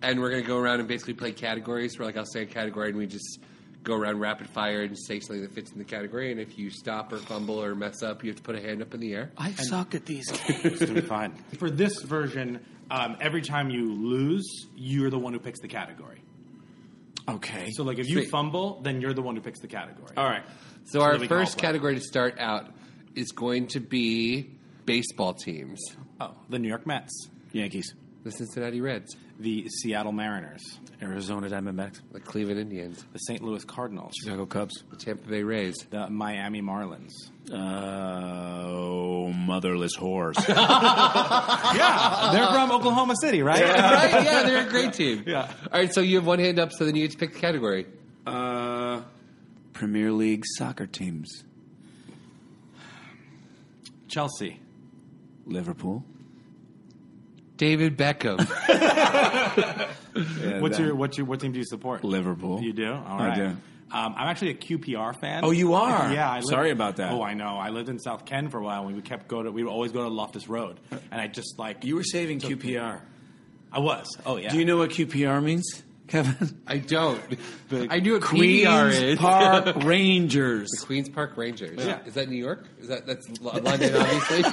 And we're going to go around and basically play categories where, like, I'll say a category and we just go around rapid fire and say something that fits in the category. And if you stop or fumble or mess up, you have to put a hand up in the air. I suck at these games. It's going to be fine. For this version, every time you lose, you're the one who picks the category. Okay. So, like, if you Sweet. fumble, then you're the one who picks the category. All right. So our that we can all first play. category to start out is going to be baseball teams. Oh, the New York Mets, Yankees. The Cincinnati Reds. the Seattle Mariners, Arizona Diamondbacks. The Cleveland Indians. the St. Louis Cardinals, Chicago Cubs. The Tampa Bay Rays. the Miami Marlins. Motherless horse. Yeah, they're from Oklahoma City, right? Right? Yeah, they're a great team. Yeah. All right, so you have one hand up, so then you get to pick the category. Premier League soccer teams. Chelsea. Liverpool. David Beckham. Yeah, What team do you support? Liverpool. You do? All I right. do. I'm actually a QPR fan. Oh, you are? Yeah. Sorry about that. Oh, I know. I lived in South Ken for a while. We would always go to Loftus Road, and I just like You were saving QPR. I was. Oh yeah. Do you know what QPR means, Kevin? I don't. I knew what Queens PDR is. Park Rangers. Queens Park Rangers. Yeah. Is that New York? That's London, obviously?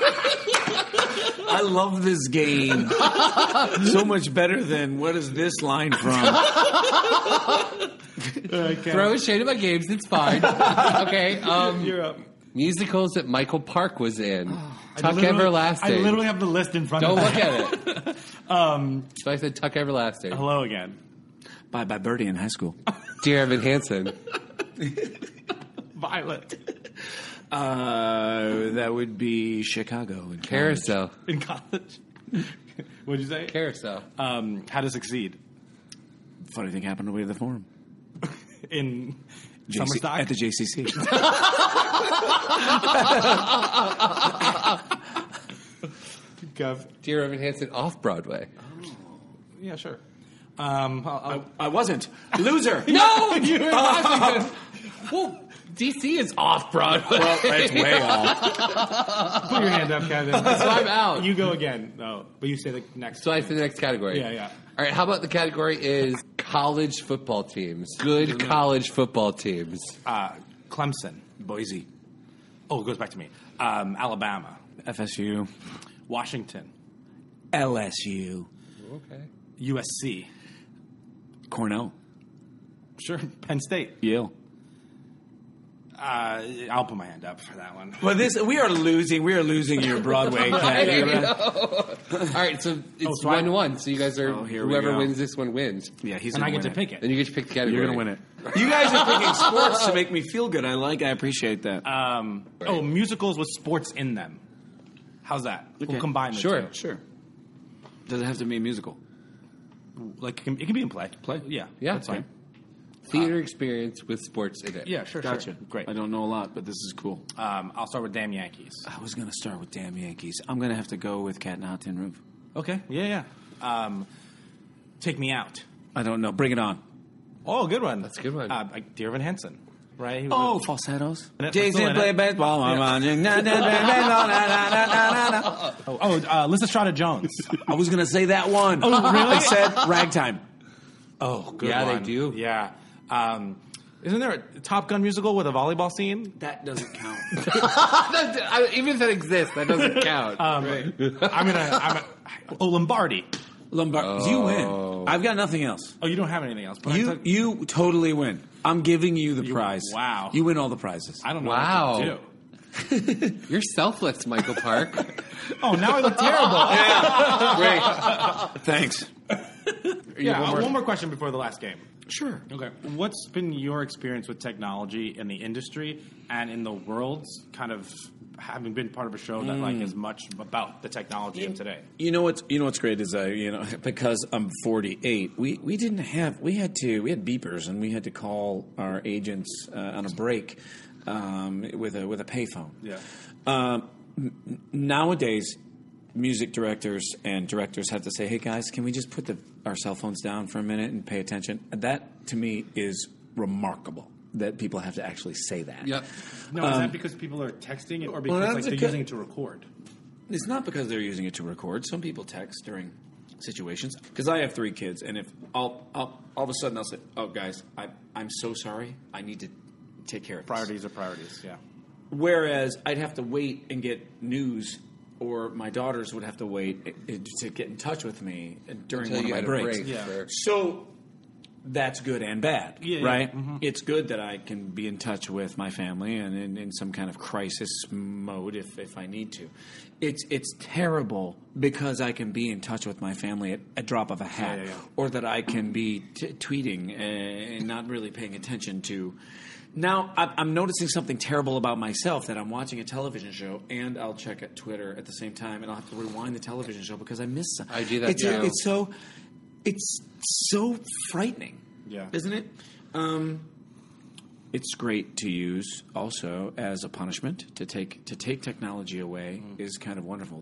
I love this game so much better than what is this line from? Throw a shade at my games. It's fine. Okay. You're up. Musicals that Michael Park was in. Tuck I Everlasting. literally have the list in front Don't of me. look at it. So I said Tuck Everlasting. Hello again. Bye Bye Birdie in high school. Dear Evan Hansen. Violet. That would be Chicago. In college. Carousel. In college. What'd you say? Carousel. How to Succeed. Funny thing happened away at the forum. In Summer Stock? At the JCC. Kev. Dear Evan Hansen off Broadway. Yeah, sure. I wasn't. Loser. No! You were Washington. Well, DC is off Broadway. Well, that's way off. Put your hand up, Kevin. So I'm out. You go again. No, but you say the next. So I said the next category. Yeah. All right, how about the category is college football teams? Good college football teams. Clemson. Boise. Oh, it goes back to me. Alabama. FSU. Washington. LSU. Okay. USC. Cornell. Sure. Penn State. Yale. I'll put my hand up for that one. Well, we are losing. We are losing your Broadway category. All right, so it's so I- 1-1. So you guys are here we whoever go. wins this one wins. Yeah, he's And I gonna get to win pick it. Then you get to pick the category. You're gonna win it. You guys are picking sports to make me feel good. I appreciate that. Oh, musicals with sports in them. How's that? Okay. We'll combine the Sure. two. Sure. Does it have to be a musical? Like it can be in play. Play? Yeah. Yeah. That's fine. Theater experience with sports in it. Yeah, sure. Gotcha. Sure. Great. I don't know a lot, but this is cool. I'll start with Damn Yankees. I was going to start with Damn Yankees. I'm going to have to go with Cat in a Hot Tin Roof. Okay. Yeah. Take Me Out. I don't know. Bring it on. Oh, good one. That's a good one. Dear Evan Hansen. Right? He was- Oh, falsettos. And it- Jason still in play it. baseball. Lysistrata Jones. I was going to say that one. Oh, really? I said Ragtime. Oh, good Yeah, they one. do. Yeah. Isn't there a Top Gun musical with a volleyball scene? That doesn't count. Even if that exists, that doesn't count. Lombardi. Lombard. You win. I've got nothing else. Oh, you don't have anything else. But You totally win. I'm giving you the prize. wow. You win all the prizes. I don't know Wow. what to do. You're selfless, Michael Park. Oh, now I look terrible. Great. Thanks. One more question before the last game. Sure. Okay. What's been your experience with technology in the industry and in the world, kind of having been part of a show that like is much about the technology of today? You know what's great is because I'm 48, we had beepers and we had to call our agents on a break with a payphone. Yeah. Nowadays, music directors and directors have to say, "Hey guys, can we just put our cell phones down for a minute and pay attention?" That to me is remarkable that people have to actually say that. Yep. No, is that because people are texting it or because that's they're okay. using it to record? It's not because they're using it to record. Some people text during situations because I have 3 kids, and if all of a sudden I'll say, "Oh, guys, I'm so sorry. I need to take care of Priorities are priorities. Yeah. Whereas I'd have to wait and get news, or my daughters would have to wait to get in touch with me during Until one of you my had a breaks. break, Yeah. sure. So that's good and bad, right? Mm-hmm. It's good that I can be in touch with my family and in some kind of crisis mode if I need to. It's terrible because I can be in touch with my family at a drop of a hat, or that I can be tweeting and not really paying attention to. Now, I'm noticing something terrible about myself, that I'm watching a television show and I'll check at Twitter at the same time, and I'll have to rewind the television show because I missed something. I do that too. It's so frightening, isn't it? It's great to use also as a punishment. To take technology away is kind of wonderful.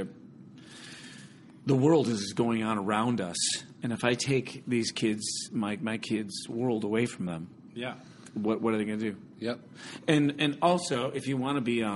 The world is going on around us, and if I take these kids, my kids' world away from them, what are they going to do? Yep. And also, if you want to be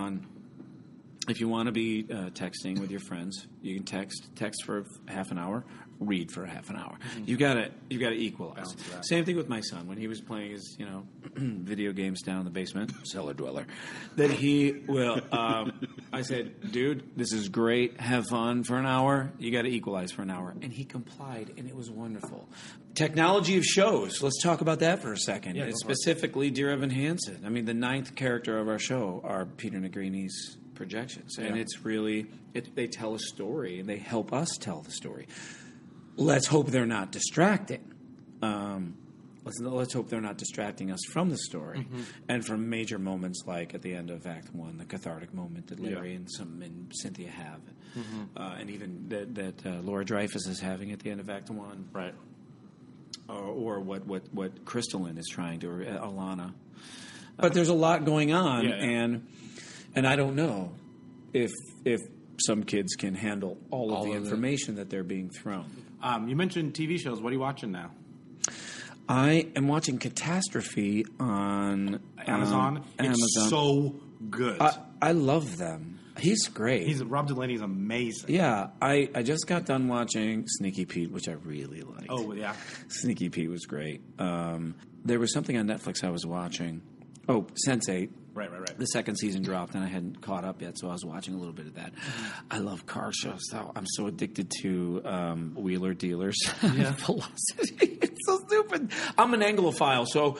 texting with your friends, you can text for half an hour, read for half an hour. You got to equalize. Same thing with my son when he was playing his video games down in the basement, cellar dweller. That he will. I said, dude, this is great. Have fun for an hour. You got to equalize for an hour, and he complied, and it was wonderful. Technology of shows. Let's talk about that for a second. It's specifically Dear Evan Hansen. I mean, the 9th character of our show are Peter Negrini's projections, and it's really they tell a story and they help us tell the story. Let's hope they're not distracting. Let's hope they're not distracting us from the story and from major moments like at the end of Act 1, the cathartic moment that Larry and Cynthia have, and even that Laura Dreyfus is having at the end of Act 1, Right. Or what Crystalline is trying to, or Alana. But there's a lot going on, and I don't know if some kids can handle all of the information that they're being thrown. You mentioned TV shows. What are you watching now? I am watching Catastrophe on Amazon. It's so good. I love them. He's great. Rob Delaney's amazing. Yeah, I just got done watching Sneaky Pete, which I really liked. Oh, yeah. Sneaky Pete was great. There was something on Netflix I was watching. Oh, Sense8. Right. The 2nd season dropped, and I hadn't caught up yet, so I was watching a little bit of that. I love car shows, though. I'm so addicted to Wheeler Dealers. Velocity. It's so stupid. I'm an Anglophile, so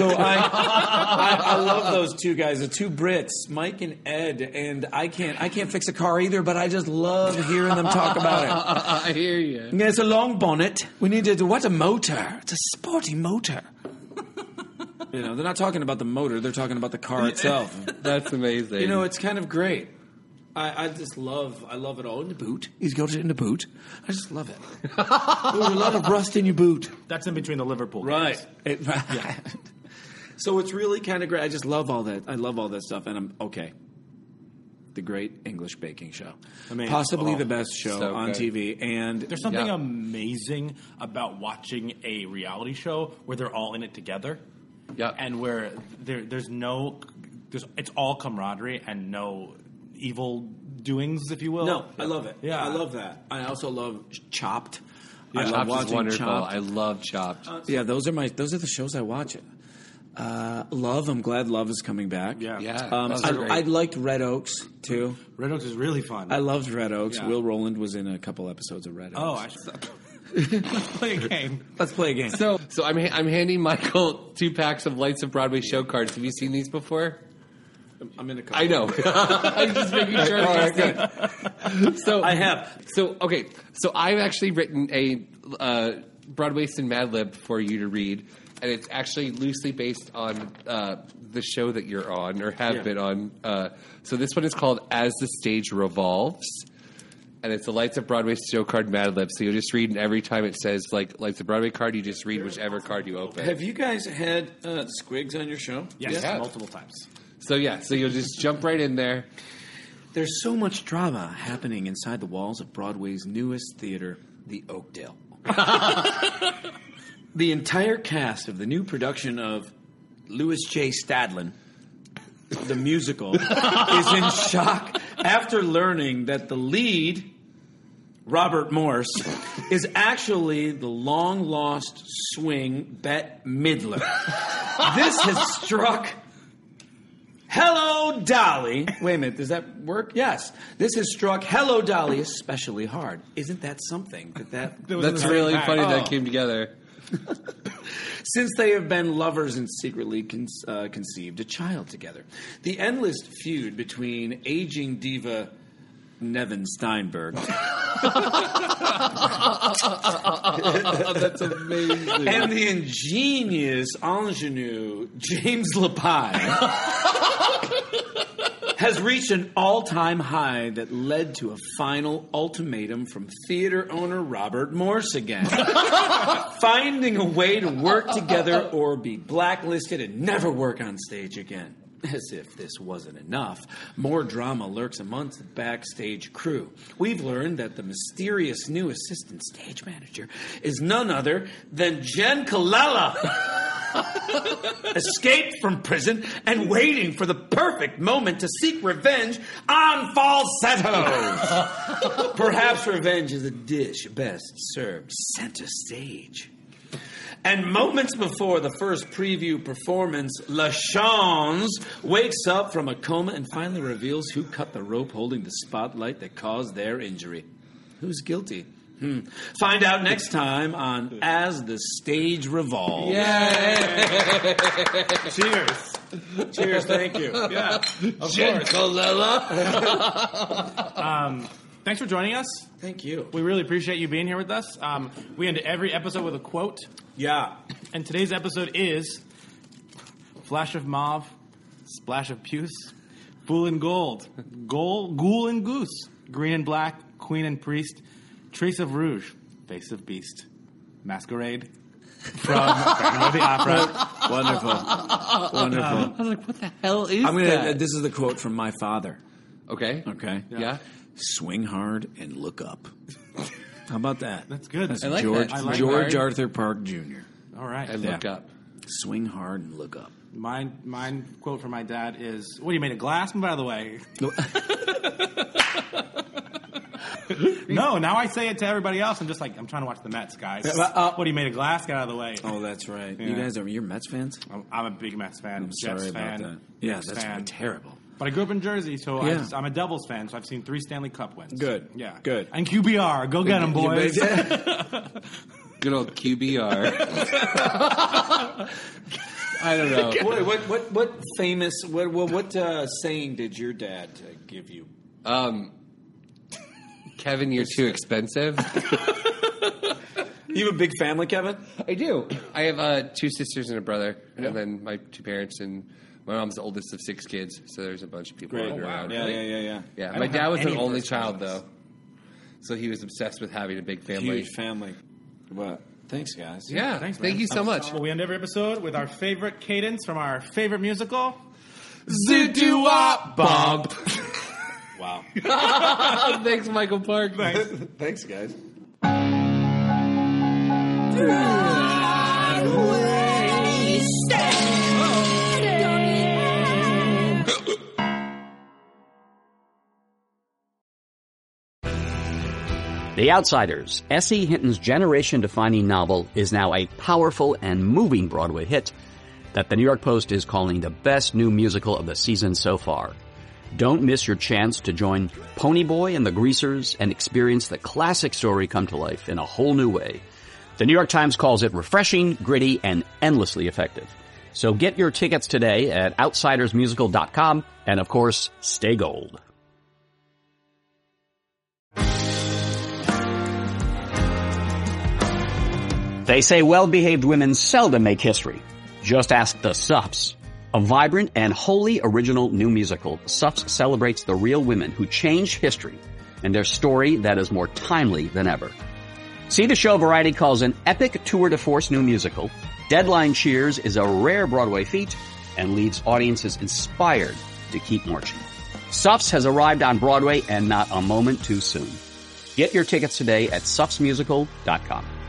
I love those two guys, the two Brits, Mike and Ed, and I can't fix a car either, but I just love hearing them talk about it. I hear you. Yeah, it's a long bonnet. We need to do what's a motor? It's a sporty motor. They're not talking about the motor; they're talking about the car itself. That's amazing. It's kind of great. I love it all in the boot. He's got it in the boot. I just love it. There's a lot of rust in your boot. That's in between the Liverpool Right. games. So it's really kind of great. I just love all that. I love all that stuff, and I'm okay. The Great English Baking Show, possibly the best show on TV. And there's something amazing about watching a reality show where they're all in it together. Yeah, and where it's all camaraderie and no evil doings, if you will. No, I love it. Yeah, I love that. I also love Chopped. I love watching wonderful. Chopped. I love Chopped. Those are the shows I watch. Love. I'm glad Love is coming back. Yeah. I liked Red Oaks too. Red Oaks is really fun. I loved Red Oaks. Yeah. Will Rowland was in a couple episodes of Red Oaks. Oh, I should. Let's play a game. So I'm handing Michael 2 packs of Lights of Broadway show cards. Have you seen these before? I'm in a couple. I know. I'm just making sure. All right, good. So I have. So I've actually written a Broadwaysted Mad Lib for you to read, and it's actually loosely based on the show that you're on or have been on. So this one is called As the Stage Revolves. And it's a Lights of Broadway show card Mad Lib. So you'll just read, and every time it says Lights of Broadway card, you just read whichever card you open. Have you guys had Squigs on your show? Yes, multiple times. So you'll just jump right in there. There's so much drama happening inside the walls of Broadway's newest theater, the Oakdale. The entire cast of the new production of Louis J. Stadlin, the musical, is in shock after learning that the lead Robert Morse, is actually the long-lost swing Bette Midler. This has struck Hello Dolly. Wait a minute, does that work? Yes. This has struck Hello Dolly especially hard. Isn't that something? That's really funny that came together. Since they have been lovers and secretly conceived a child together. The endless feud between aging diva Nevin Steinberg That's amazing. and the ingenious ingenue James Lapine has reached an all-time high that led to a final ultimatum from theater owner Robert Morse again. Finding a way to work together or be blacklisted and never work on stage again. As if this wasn't enough, more drama lurks amongst the backstage crew. We've learned that the mysterious new assistant stage manager is none other than Jen Colella, escaped from prison and waiting for the perfect moment to seek revenge on falsettos. Perhaps revenge is a dish best served center stage. And moments before the first preview performance, LaChanze wakes up from a coma and finally reveals who cut the rope holding the spotlight that caused their injury. Who's guilty? Find out next time on As the Stage Revolves. Yay! Cheers. Cheers, thank you. Yeah. Of Jen course. Colella. Thanks for joining us. Thank you. We really appreciate you being here with us. We end every episode with a quote. Yeah. And today's episode is Flash of Mauve, Splash of Puce, Fool and Gold, Ghoul and Goose, Green and Black, Queen and Priest, Trace of Rouge, Face of Beast, Masquerade, from Phantom of the Opera. Wonderful. Wonderful. I was like, what the hell is I'm gonna. that? This is the quote from my father. Okay. Okay. Yeah. Swing hard and look up. How about that? That's good. That's I like George, that. I like George that. Arthur Park Jr. All right. And look up. Swing hard and look up. Mine quote from my dad is, what, you made a glass, by the way? No, now I say it to everybody else. I'm just like, I'm trying to watch the Mets, guys. What, you made a glass? Get out of the way. Oh, that's right. Yeah. You guys you're Mets fans? I'm a big Mets fan. I'm Jets sorry fan. about that. Yeah, Knicks that's fan. terrible. But I grew up in Jersey, so Yeah. I'm a Devils fan, so I've seen 3 Stanley Cup wins. Good. Yeah. Good. And QBR. Go get them, boys. Good old QBR. I don't know. What famous what saying did your dad give you? Kevin, you're too expensive. You have a big family, Kevin? I do. I have 2 sisters and a brother, and then my 2 parents, and my mom's the oldest of 6 kids, so there's a bunch of people running around. Yeah. Yeah, I my don't dad have was any an only first child, cousins. though, so he was obsessed with having a big family. Huge family. What? Thanks, guys. Yeah, Thanks, thank man. you so much. Well, we end every episode with our favorite cadence from our favorite musical. Zoot-doo-wop, Bob. Wow. Thanks, Michael Park. Thanks, guys. The Outsiders, S.E. Hinton's generation-defining novel, is now a powerful and moving Broadway hit that the New York Post is calling the best new musical of the season so far. Don't miss your chance to join Ponyboy and the Greasers and experience the classic story come to life in a whole new way. The New York Times calls it refreshing, gritty, and endlessly effective. So get your tickets today at outsidersmusical.com, and of course, stay gold. They say well-behaved women seldom make history. Just ask the Suffs. A vibrant and wholly original new musical, Suffs celebrates the real women who changed history and their story that is more timely than ever. See the show Variety calls an epic tour de force new musical. Deadline cheers is a rare Broadway feat and leaves audiences inspired to keep marching. Suffs has arrived on Broadway and not a moment too soon. Get your tickets today at suffsmusical.com.